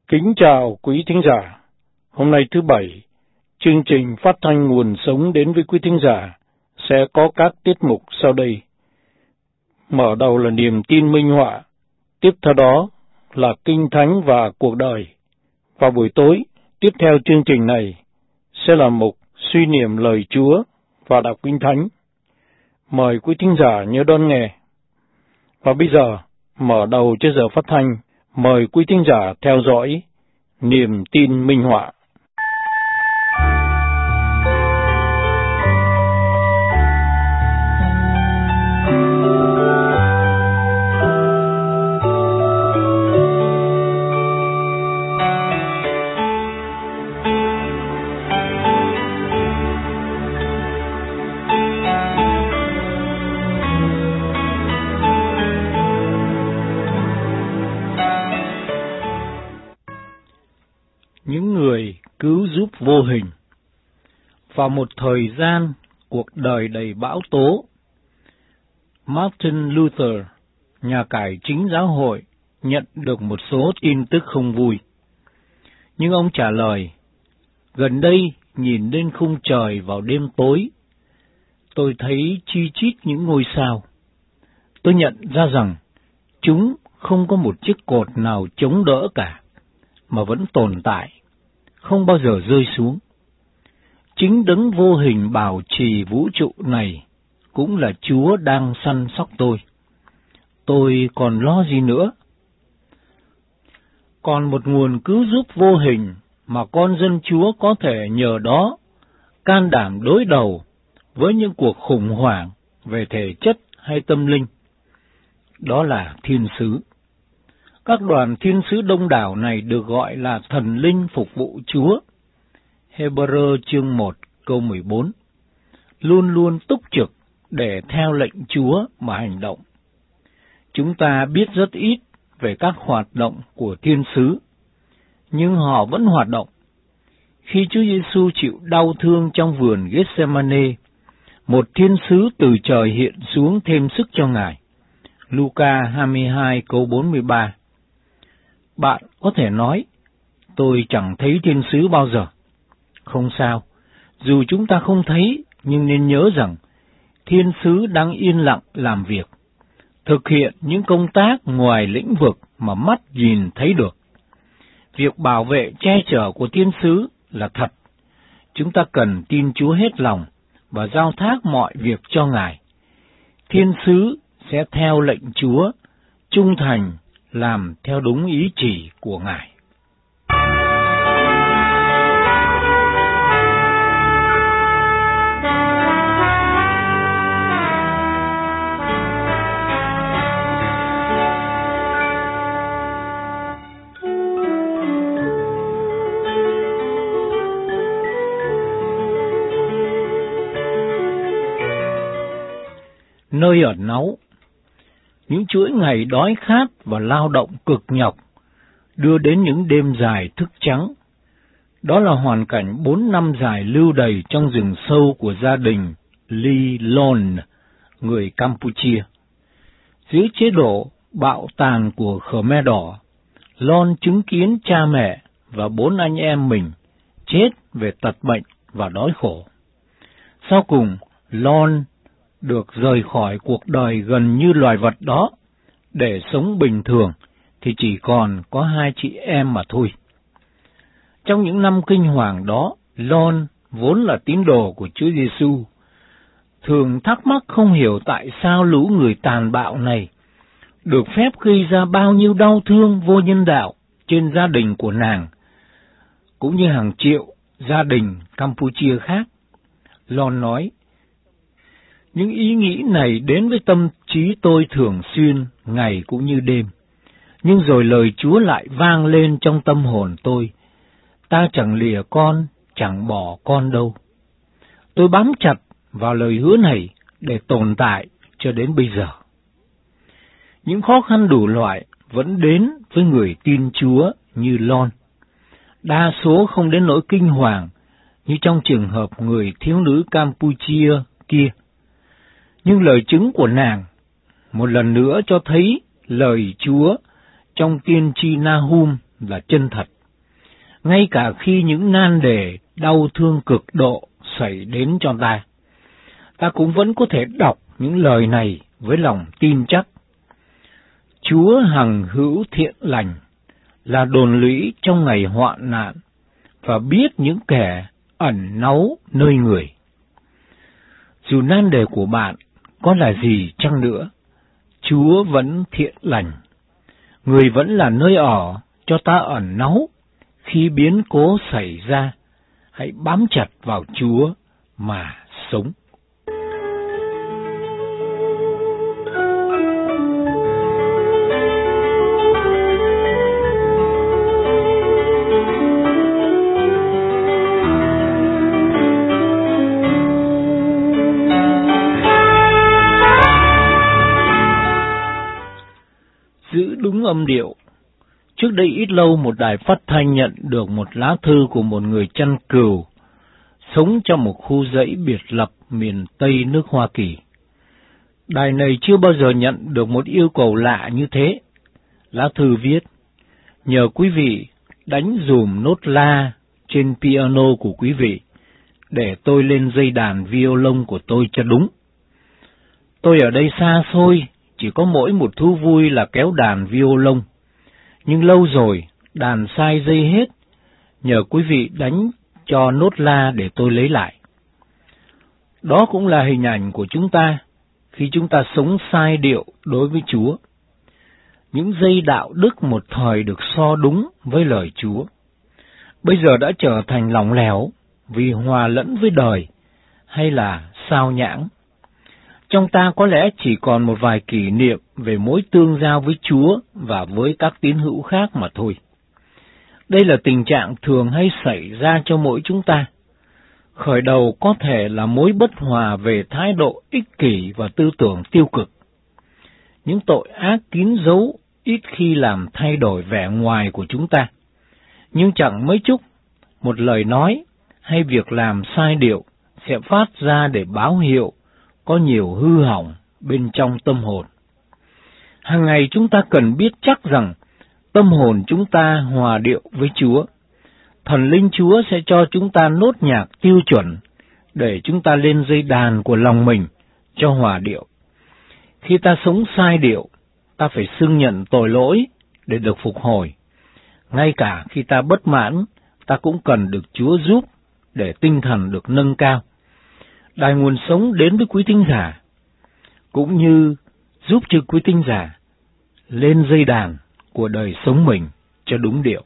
Kính chào quý thính giả. Hôm nay thứ Bảy, chương trình phát thanh nguồn sống đến với quý thính giả sẽ có các tiết mục sau đây. Mở đầu là niềm tin minh họa, tiếp theo đó là kinh thánh và cuộc đời. Vào buổi tối, tiếp theo chương trình này sẽ là mục suy niệm lời Chúa và đọc kinh thánh. Mời quý thính giả nhớ đón nghe. Và bây giờ, mở đầu cho giờ phát thanh, mời quý thính giả theo dõi niềm tin minh họa. Những người cứu giúp vô hình. Vào một thời gian cuộc đời đầy bão tố, Martin Luther, nhà cải chính giáo hội, nhận được một số tin tức không vui. Nhưng ông trả lời, gần đây nhìn lên khung trời vào đêm tối, tôi thấy chi chít những ngôi sao. Tôi nhận ra rằng chúng không có một chiếc cột nào chống đỡ cả, mà vẫn tồn tại, không bao giờ rơi xuống. Chính đấng vô hình bảo trì vũ trụ này cũng là Chúa đang săn sóc tôi. Tôi còn lo gì nữa? Còn một nguồn cứu giúp vô hình mà con dân Chúa có thể nhờ đó can đảm đối đầu với những cuộc khủng hoảng về thể chất hay tâm linh. Đó là thiên sứ. Các đoàn thiên sứ đông đảo này được gọi là thần linh phục vụ Chúa. Hebrew chương 1 câu 14. Luôn luôn túc trực để theo lệnh Chúa mà hành động. Chúng ta biết rất ít về các hoạt động của thiên sứ, nhưng họ vẫn hoạt động. Khi Chúa Giêsu chịu đau thương trong vườn Gethsemane, một thiên sứ từ trời hiện xuống thêm sức cho Ngài. Luca 22 câu 43. Bạn có thể nói, tôi chẳng thấy thiên sứ bao giờ. Không sao, dù chúng ta không thấy, nhưng nên nhớ rằng thiên sứ đang yên lặng làm việc, thực hiện những công tác ngoài lĩnh vực mà mắt nhìn thấy được. Việc bảo vệ che chở của thiên sứ là thật. Chúng ta cần tin Chúa hết lòng và giao thác mọi việc cho Ngài. Thiên sứ sẽ theo lệnh Chúa, trung thành, làm theo đúng ý chỉ của Ngài. Nơi ẩn náu. Những chuỗi ngày đói khát và lao động cực nhọc đưa đến những đêm dài thức trắng. Đó là hoàn cảnh 4 năm dài lưu đày trong rừng sâu của gia đình Lee Lon, người Campuchia. Dưới chế độ bạo tàn của Khmer Đỏ, Lon chứng kiến cha mẹ và 4 anh em mình chết về tật bệnh và đói khổ. Sau cùng, Lon được rời khỏi cuộc đời gần như loài vật đó, để sống bình thường thì chỉ còn có 2 chị em mà thôi. Trong những năm kinh hoàng đó, Lon vốn là tín đồ của Chúa Giêsu, thường thắc mắc không hiểu tại sao lũ người tàn bạo này được phép gây ra bao nhiêu đau thương vô nhân đạo trên gia đình của nàng, cũng như hàng triệu gia đình Campuchia khác. Lon nói, những ý nghĩ này đến với tâm trí tôi thường xuyên, ngày cũng như đêm. Nhưng rồi lời Chúa lại vang lên trong tâm hồn tôi, ta chẳng lìa con, chẳng bỏ con đâu. Tôi bám chặt vào lời hứa này để tồn tại cho đến bây giờ. Những khó khăn đủ loại vẫn đến với người tin Chúa như Lon. Đa số không đến nỗi kinh hoàng như trong trường hợp người thiếu nữ Campuchia kia. Nhưng lời chứng của nàng một lần nữa cho thấy lời Chúa trong tiên tri Nahum là chân thật. ngay cả khi những nan đề, đau thương cực độ xảy đến cho ta. Ta cũng vẫn có thể đọc những lời này với lòng tin chắc. Chúa hằng hữu thiện lành, là đồn lũy trong ngày hoạn nạn, và biết những kẻ ẩn náu nơi người. Dù nan đề của bạn có là gì chăng nữa, Chúa vẫn thiện lành. Người vẫn là nơi ở cho ta ẩn náu khi biến cố xảy ra. Hãy bám chặt vào Chúa mà sống. Giữ đúng âm điệu. Trước đây ít lâu, một đài phát thanh nhận được một lá thư của một người chăn cừu sống trong một khu dãy biệt lập miền Tây nước Hoa Kỳ. Đài này chưa bao giờ nhận được một yêu cầu lạ như thế. Lá thư viết: nhờ quý vị đánh dùm nốt la trên piano của quý vị để tôi lên dây đàn violon của tôi cho đúng. Tôi ở đây xa xôi, chỉ có mỗi một thú vui là kéo đàn violon. Nhưng lâu rồi, đàn sai dây hết, nhờ quý vị đánh cho nốt la để tôi lấy lại. Đó cũng là hình ảnh của chúng ta, khi chúng ta sống sai điệu đối với Chúa. Những dây đạo đức một thời được so đúng với lời Chúa, bây giờ đã trở thành lỏng lẻo vì hòa lẫn với đời, hay là sao nhãng. Trong ta có lẽ chỉ còn một vài kỷ niệm về mối tương giao với Chúa và với các tín hữu khác mà thôi. Đây là tình trạng thường hay xảy ra cho mỗi chúng ta. Khởi đầu có thể là mối bất hòa về thái độ ích kỷ và tư tưởng tiêu cực. Những tội ác kín dấu ít khi làm thay đổi vẻ ngoài của chúng ta. Nhưng chẳng mấy chốc, một lời nói hay việc làm sai điệu sẽ phát ra để báo hiệu có nhiều hư hỏng bên trong tâm hồn. Hàng ngày chúng ta cần biết chắc rằng tâm hồn chúng ta hòa điệu với Chúa. Thần linh Chúa sẽ cho chúng ta nốt nhạc tiêu chuẩn để chúng ta lên dây đàn của lòng mình cho hòa điệu. Khi ta sống sai điệu, ta phải xưng nhận tội lỗi để được phục hồi. Ngay cả khi ta bất mãn, ta cũng cần được Chúa giúp để tinh thần được nâng cao. Đài Nguồn Sống đến với quý thính giả, cũng như giúp cho quý thính giả lên dây đàn của đời sống mình cho đúng điệu.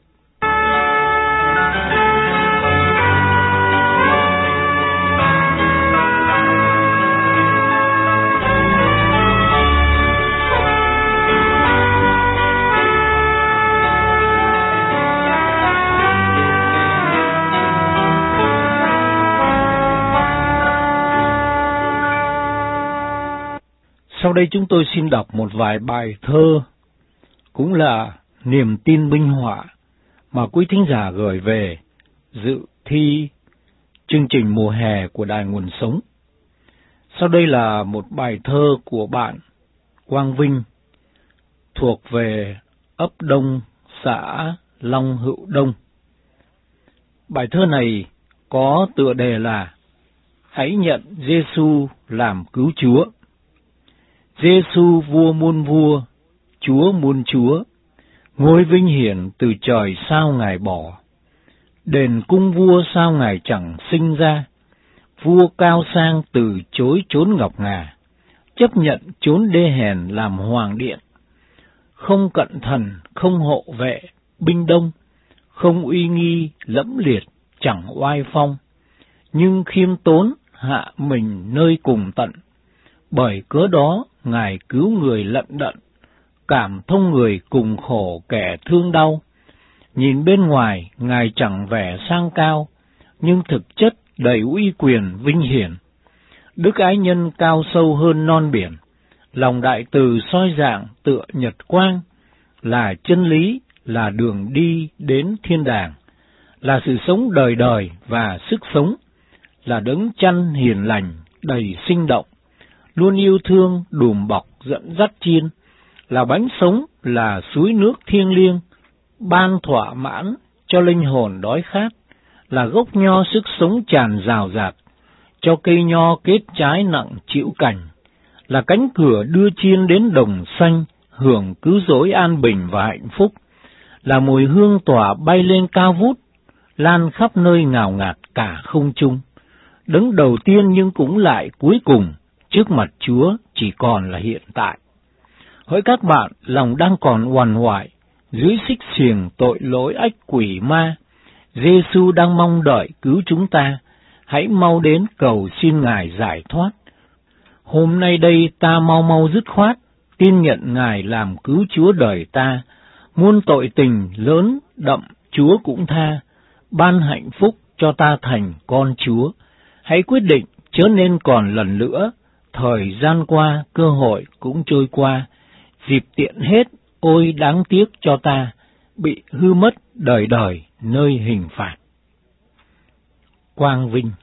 Sau đây chúng tôi xin đọc một vài bài thơ, cũng là niềm tin minh họa mà quý thính giả gửi về dự thi chương trình mùa hè của Đài Nguồn Sống. Sau đây là một bài thơ của bạn Quang Vinh, thuộc về ấp Đông, xã Long Hữu Đông. Bài thơ này có tựa đề là Hãy nhận Giêsu làm cứu Chúa. Giêsu vua muôn vua, Chúa muôn chúa, ngôi vinh hiển từ trời sao Ngài bỏ. Đền cung vua sao Ngài chẳng sinh ra, vua cao sang từ chối chốn ngọc ngà, chấp nhận chốn đê hèn làm hoàng điện. Không cận thần, không hộ vệ, binh đông, không uy nghi, lẫm liệt, chẳng oai phong, nhưng khiêm tốn hạ mình nơi cùng tận. Bởi cớ đó Ngài cứu người lận đận, cảm thông người cùng khổ kẻ thương đau. Nhìn bên ngoài Ngài chẳng vẻ sang cao, nhưng thực chất đầy uy quyền vinh hiển. Đức ái nhân cao sâu hơn non biển, lòng đại từ soi rạng tựa nhật quang, là chân lý, là đường đi đến thiên đàng, là sự sống đời đời và sức sống, là đấng chăn hiền lành đầy sinh động, luôn yêu thương đùm bọc dẫn dắt chiên, là bánh sống, là suối nước thiêng liêng, ban thỏa mãn cho linh hồn đói khát, là gốc nho sức sống tràn rào rạt, cho cây nho kết trái nặng chịu cành, là cánh cửa đưa chiên đến đồng xanh, hưởng cứu rỗi an bình và hạnh phúc, là mùi hương tỏa bay lên cao vút, lan khắp nơi ngào ngạt cả không trung. Đấng đầu tiên nhưng cũng lại cuối cùng, trước mặt Chúa chỉ còn là hiện tại. Hỡi các bạn, lòng đang còn uằn hoài dưới xích xiềng tội lỗi ách quỷ ma, Giê-xu đang mong đợi cứu chúng ta, hãy mau đến cầu xin Ngài giải thoát. Hôm nay đây ta mau mau dứt khoát, tin nhận Ngài làm cứu Chúa đời ta, muôn tội tình lớn đậm Chúa cũng tha, ban hạnh phúc cho ta thành con Chúa. Hãy quyết định chớ nên còn lần nữa, thời gian qua cơ hội cũng trôi qua, dịp tiện hết, ôi đáng tiếc cho ta, bị hư mất đời đời nơi hình phạt. Quang Vinh.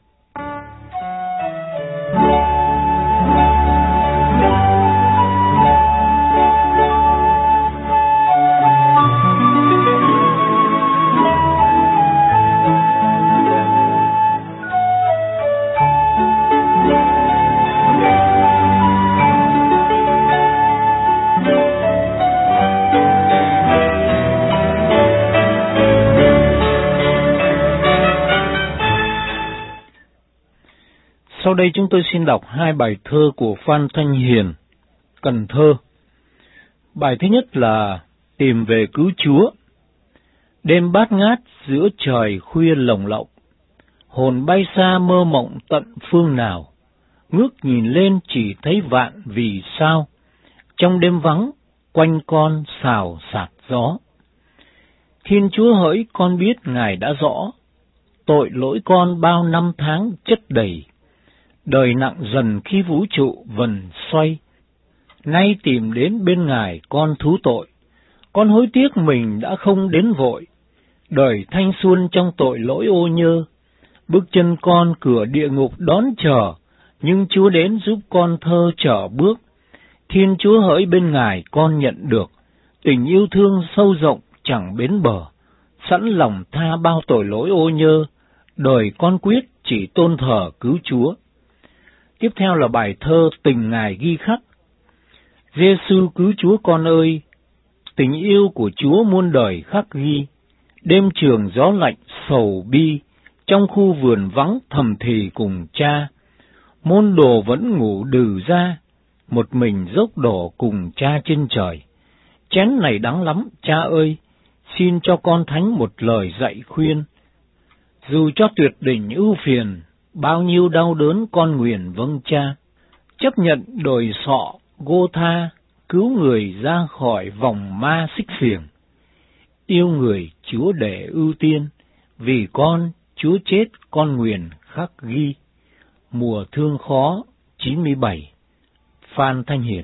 Sau đây chúng tôi xin đọc hai bài thơ của Phan Thanh Hiền, Cần Thơ. Bài thứ nhất là Tìm về cứu Chúa. Đêm bát ngát giữa trời khuya lồng lộng, hồn bay xa mơ mộng tận phương nào, ngước nhìn lên chỉ thấy vạn vì sao, trong đêm vắng quanh con xào xạc gió. Thiên Chúa hỡi, con biết Ngài đã rõ, tội lỗi con bao năm tháng chất đầy, đời nặng dần khi vũ trụ vần xoay. Nay tìm đến bên Ngài con thú tội, con hối tiếc mình đã không đến vội, đời thanh xuân trong tội lỗi ô nhơ. Bước chân con cửa địa ngục đón chờ, nhưng Chúa đến giúp con thơ trở bước. Thiên Chúa hỡi, bên Ngài con nhận được tình yêu thương sâu rộng chẳng bến bờ, sẵn lòng tha bao tội lỗi ô nhơ, đời con quyết chỉ tôn thờ cứu Chúa. Tiếp theo là bài thơ Tình Ngài ghi khắc. Giê-xu cứu Chúa con ơi, tình yêu của Chúa muôn đời khắc ghi. Đêm trường gió lạnh sầu bi, trong khu vườn vắng thầm thì cùng cha. Môn đồ vẫn ngủ đừ ra, một mình dốc đổ cùng cha trên trời. Chén này đắng lắm, cha ơi, xin cho con thánh một lời dạy khuyên. Dù cho tuyệt đỉnh ưu phiền, bao nhiêu đau đớn con nguyện vâng cha. Chấp nhận đồi sọ, Gô Tha, cứu người ra khỏi vòng ma xích xiềng. Yêu người Chúa để ưu tiên, vì con Chúa chết con nguyện khắc ghi. Mùa thương khó 97. Phan Thanh Hiền.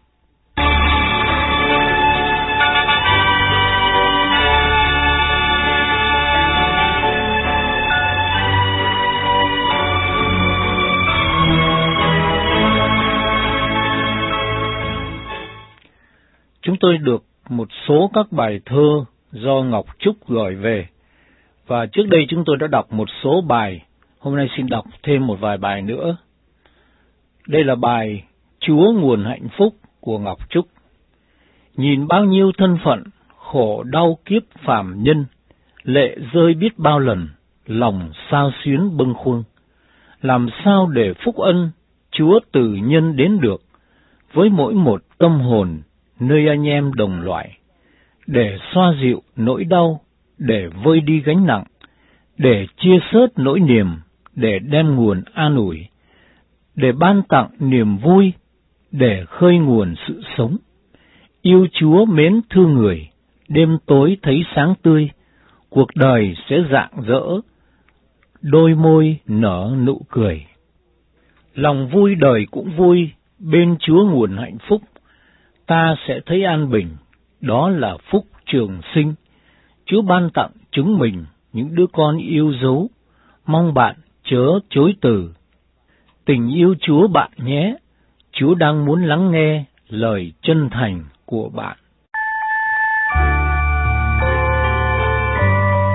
Chúng tôi được một số các bài thơ do Ngọc Trúc gửi về, và trước đây chúng tôi đã đọc một số bài, hôm nay xin đọc thêm một vài bài nữa. Đây là bài Chúa nguồn hạnh phúc của Ngọc Trúc. Nhìn bao nhiêu thân phận, khổ đau kiếp phàm nhân, lệ rơi biết bao lần, lòng sao xuyến bâng khuâng. Làm sao để phúc ân Chúa từ nhân đến được, với mỗi một tâm hồn, nơi anh em đồng loại, để xoa dịu nỗi đau, để vơi đi gánh nặng, để chia sớt nỗi niềm, để đem nguồn an ủi, để ban tặng niềm vui, để khơi nguồn sự sống. Yêu Chúa mến thương người, đêm tối thấy sáng tươi, cuộc đời sẽ rạng rỡ, đôi môi nở nụ cười. Lòng vui đời cũng vui, bên Chúa nguồn hạnh phúc, ta sẽ thấy an bình, đó là phúc trường sinh. Chúa ban tặng chúng mình những đứa con yêu dấu, mong bạn chớ chối từ. Tình yêu Chúa bạn nhé, Chúa đang muốn lắng nghe lời chân thành của bạn.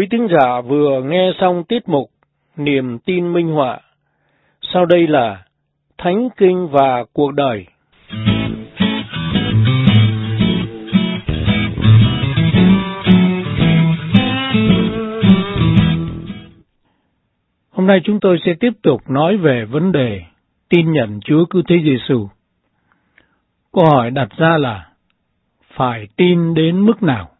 thính giả vừa nghe xong tiết mục Niềm tin minh họa. Sau đây là Thánh Kinh và Cuộc đời. Hôm nay chúng tôi sẽ tiếp tục nói về vấn đề tin nhận Chúa Cứu Thế Giêsu. Câu hỏi đặt ra là phải tin đến mức nào?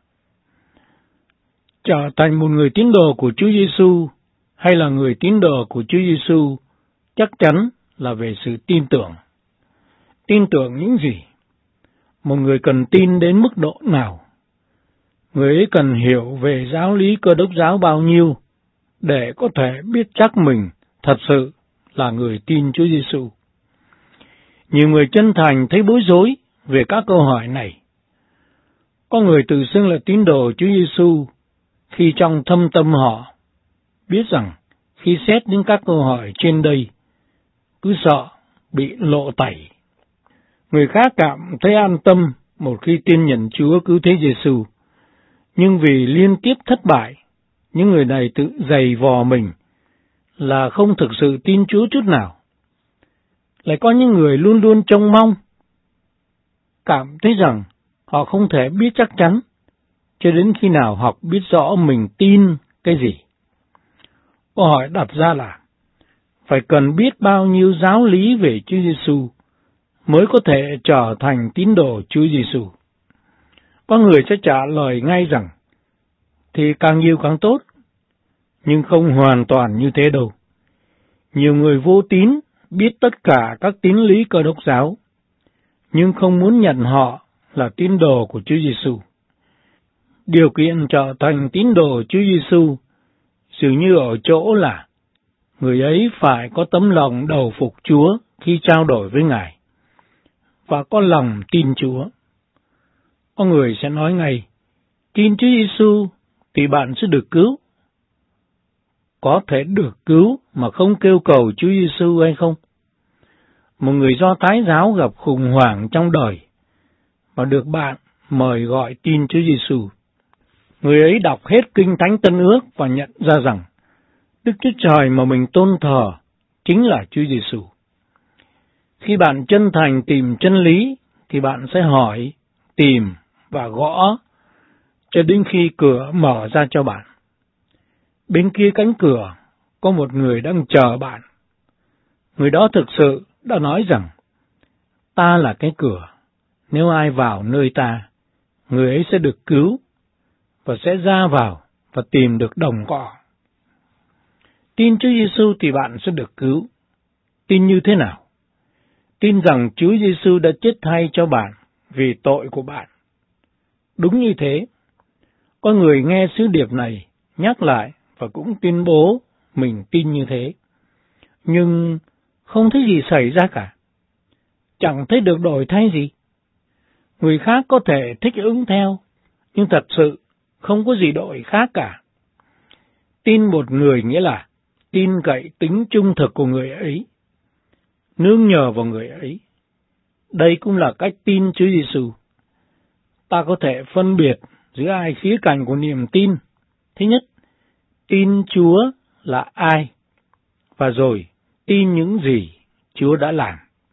Trở thành một người tín đồ của Chúa Giêsu hay là người tín đồ của Chúa Giêsu chắc chắn là về sự tin tưởng. Tin tưởng những gì? Một người cần tin đến mức độ nào? Người ấy cần hiểu về giáo lý Cơ Đốc giáo bao nhiêu để có thể biết chắc mình thật sự là người tin Chúa Giêsu. Nhiều người chân thành thấy bối rối về các câu hỏi này. Có người tự xưng là tín đồ Chúa Giêsu khi trong thâm tâm họ biết rằng khi xét đến các câu hỏi trên đây, cứ sợ bị lộ tẩy. Người khác cảm thấy an tâm một khi tin nhận Chúa Cứu Thế Giêsu, nhưng vì liên tiếp thất bại, những người này tự giày vò mình là không thực sự tin Chúa chút nào. Lại có những người luôn luôn trông mong, cảm thấy rằng họ không thể biết chắc chắn cho đến khi nào họ biết rõ mình tin cái gì. Câu hỏi đặt ra là phải cần biết bao nhiêu giáo lý về Chúa Giêsu mới có thể trở thành tín đồ Chúa Giêsu. Có người sẽ trả lời ngay rằng thì càng nhiều càng tốt, nhưng không hoàn toàn như thế đâu. Nhiều người vô tín biết tất cả các tín lý Cơ Đốc giáo, nhưng không muốn nhận họ là tín đồ của Chúa Giêsu. Điều kiện trở thành tín đồ Chúa Giêsu dường như ở chỗ là người ấy phải có tấm lòng đầu phục Chúa khi trao đổi với Ngài, và có lòng tin Chúa. Có người sẽ nói ngay, tin Chúa Giêsu thì bạn sẽ được cứu. Có thể được cứu mà không kêu cầu Chúa Giêsu hay không? Một người Do Thái giáo gặp khủng hoảng trong đời và được bạn mời gọi tin Chúa Giêsu. Người ấy đọc hết Kinh Thánh Tân Ước và nhận ra rằng Đức Chúa Trời mà mình tôn thờ chính là Chúa Giêsu. Khi bạn chân thành tìm chân lý thì bạn sẽ hỏi, tìm và gõ cho đến khi cửa mở ra cho bạn. Bên kia cánh cửa có một người đang chờ bạn. Người đó thực sự đã nói rằng, ta là cái cửa, nếu ai vào nơi ta, người ấy sẽ được cứu và sẽ ra vào và tìm được đồng cỏ. Tin Chúa Giêsu thì bạn sẽ được cứu. Tin như thế nào? Tin rằng Chúa Giêsu đã chết thay cho bạn vì tội của bạn. Đúng như thế. Có người nghe sứ điệp này nhắc lại và cũng tuyên bố mình tin như thế. Nhưng không thấy gì xảy ra cả. Chẳng thấy được đổi thay gì. Người khác có thể thích ứng theo, nhưng thật sự không có gì đổi khác cả. Tin một người nghĩa là tin cậy tính trung thực của người ấy, nương nhờ vào người ấy. Đây cũng là cách tin Chúa Giêsu. Ta có thể phân biệt giữa hai khía cạnh của niềm tin. Thứ nhất, tin Chúa là ai, và rồi tin những gì Chúa đã làm.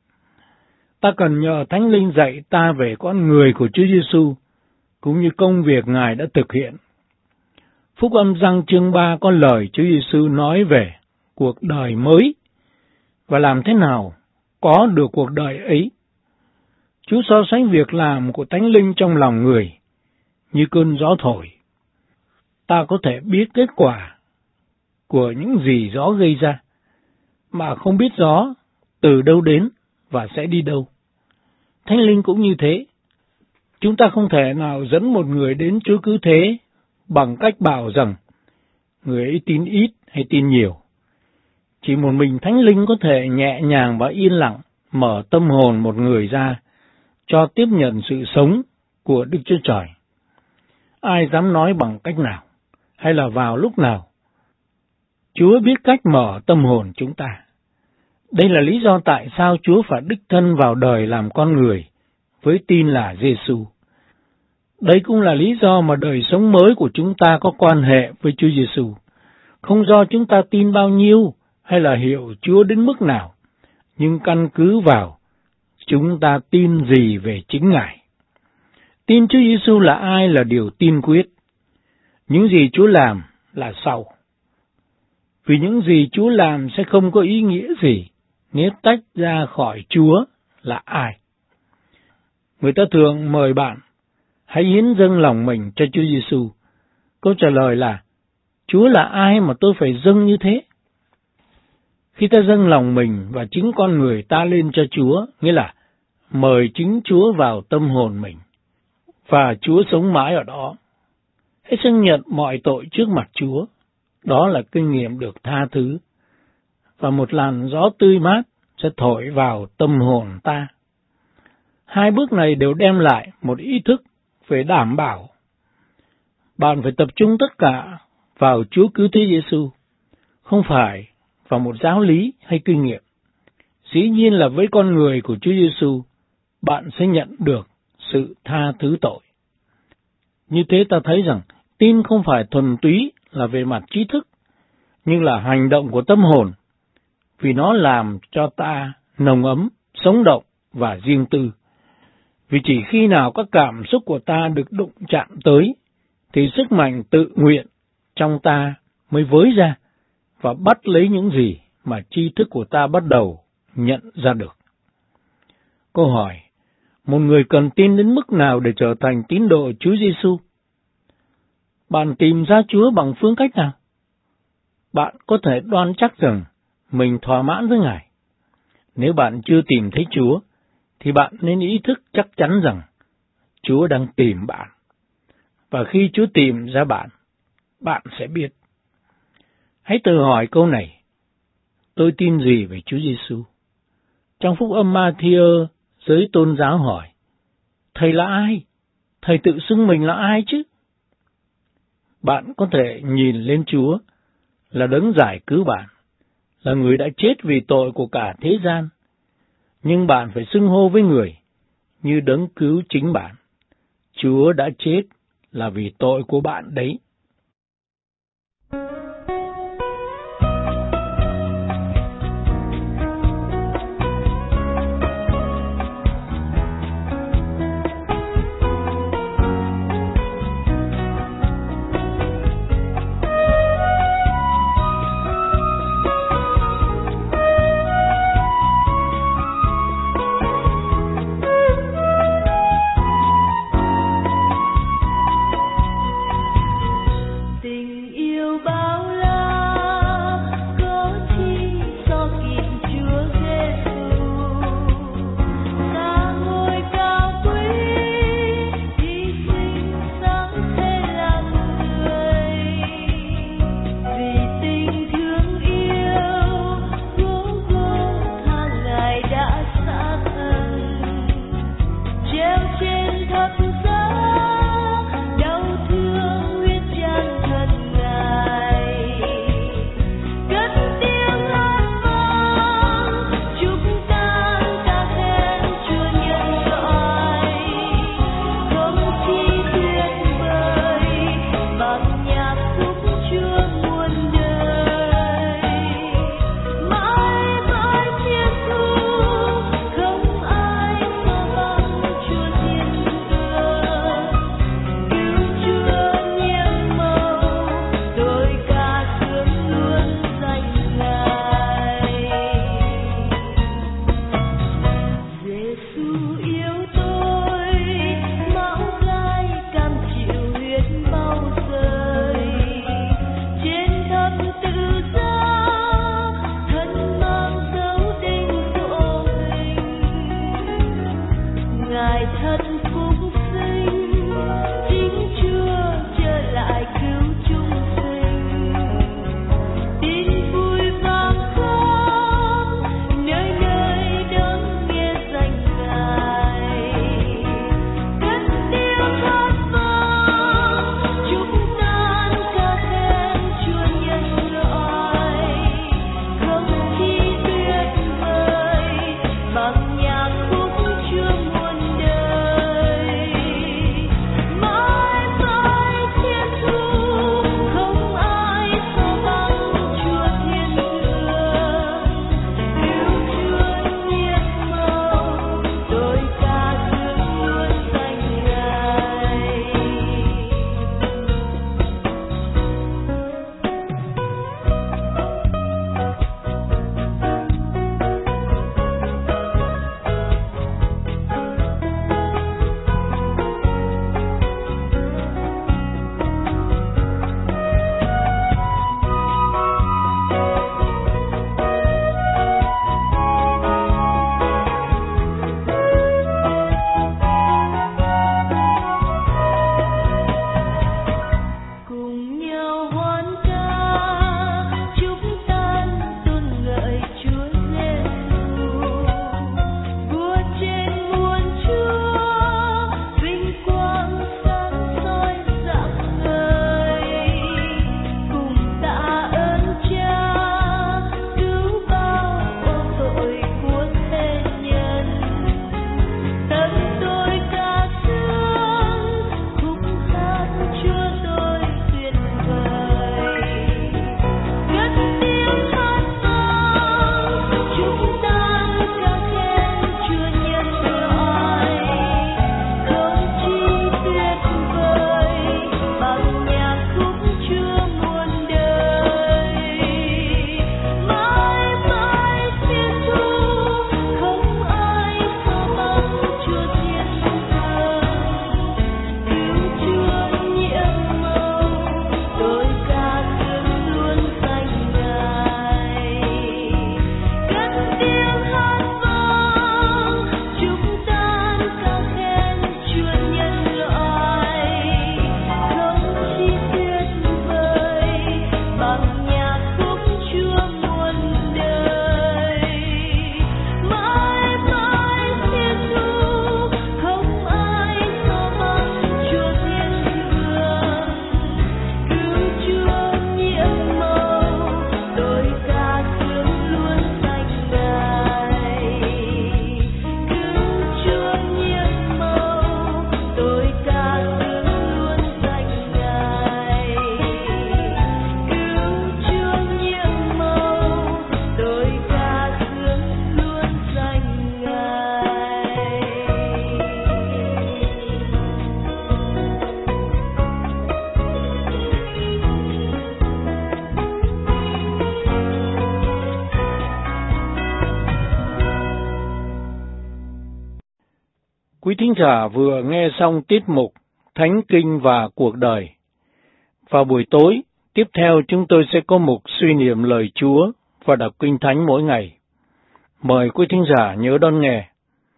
Ta cần nhờ Thánh Linh dạy ta về con người của Chúa Giêsu cũng như công việc Ngài đã thực hiện. Phúc âm Giăng chương 3 có lời Chúa Giêsu nói về cuộc đời mới và làm thế nào có được cuộc đời ấy. Chúa so sánh việc làm của Thánh Linh trong lòng người như cơn gió thổi. Ta có thể biết kết quả của những gì gió gây ra, mà không biết gió từ đâu đến và sẽ đi đâu. Thánh Linh cũng như thế. Chúng ta không thể nào dẫn một người đến Chúa Cứu Thế bằng cách bảo rằng người ấy tin ít hay tin nhiều. Chỉ một mình Thánh Linh có thể nhẹ nhàng và yên lặng mở tâm hồn một người ra cho tiếp nhận sự sống của Đức Chúa Trời. Ai dám nói bằng cách nào hay là vào lúc nào? Chúa biết cách mở tâm hồn chúng ta. Đây là lý do tại sao Chúa phải đích thân vào đời làm con người với tin là Giêsu. Đây cũng là lý do mà đời sống mới của chúng ta có quan hệ với Chúa Giêsu, không do chúng ta tin bao nhiêu hay là hiểu Chúa đến mức nào, nhưng căn cứ vào chúng ta tin gì về chính Ngài. Tin Chúa Giêsu là ai là điều tiên quyết. Những gì Chúa làm là sau. Vì những gì Chúa làm sẽ không có ý nghĩa gì nếu tách ra khỏi Chúa là ai. Người ta thường mời bạn hãy hiến dâng lòng mình cho Chúa Giêsu. Câu trả lời là, Chúa là ai mà tôi phải dâng như thế? Khi ta dâng lòng mình và chính con người ta lên cho Chúa, nghĩa là mời chính Chúa vào tâm hồn mình, và Chúa sống mãi ở đó. Hãy xưng nhận mọi tội trước mặt Chúa. Đó là kinh nghiệm được tha thứ. Và một làn gió tươi mát sẽ thổi vào tâm hồn ta. Hai bước này đều đem lại một ý thức về đảm bảo. Bạn phải tập trung tất cả vào Chúa Cứu Thế Giêsu, không phải vào một giáo lý hay kinh nghiệm. Dĩ nhiên là với con người của Chúa Giêsu, bạn sẽ nhận được sự tha thứ tội. Như thế ta thấy rằng tin không phải thuần túy là về mặt trí thức, nhưng là hành động của tâm hồn, vì nó làm cho ta nồng ấm, sống động và riêng tư. Vì chỉ khi nào các cảm xúc của ta được đụng chạm tới, thì sức mạnh tự nguyện trong ta mới vơi ra và bắt lấy những gì mà tri thức của ta bắt đầu nhận ra được. Câu hỏi, một người cần tin đến mức nào để trở thành tín đồ Chúa Giêsu? Bạn tìm ra Chúa bằng phương cách nào? Bạn có thể đoan chắc rằng mình thỏa mãn với Ngài. Nếu bạn chưa tìm thấy Chúa, thì bạn nên ý thức chắc chắn rằng Chúa đang tìm bạn. Và khi Chúa tìm ra bạn, bạn sẽ biết. Hãy tự hỏi câu này, tôi tin gì về Chúa Giêsu? Trong phúc âm Ma-thi-ơ, giới tôn giáo hỏi, Thầy là ai? Thầy tự xưng mình là ai chứ? Bạn có thể nhìn lên Chúa là đấng giải cứu bạn, là người đã chết vì tội của cả thế gian. Nhưng bạn phải xưng hô với người như đấng cứu chính bạn. Chúa đã chết là vì tội của bạn đấy. Quý thính giả vừa nghe xong tiết mục Thánh Kinh và Cuộc Đời. Vào buổi tối, tiếp theo chúng tôi sẽ có mục suy niệm lời Chúa và đọc Kinh Thánh mỗi ngày. Mời quý thính giả nhớ đón nghe.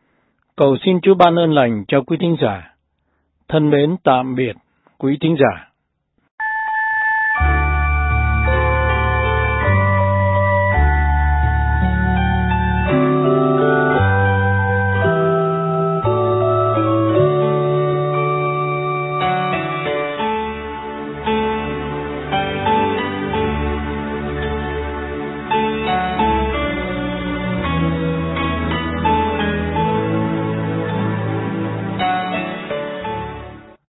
Cầu xin Chúa ban ơn lành cho quý thính giả. Thân mến tạm biệt quý thính giả.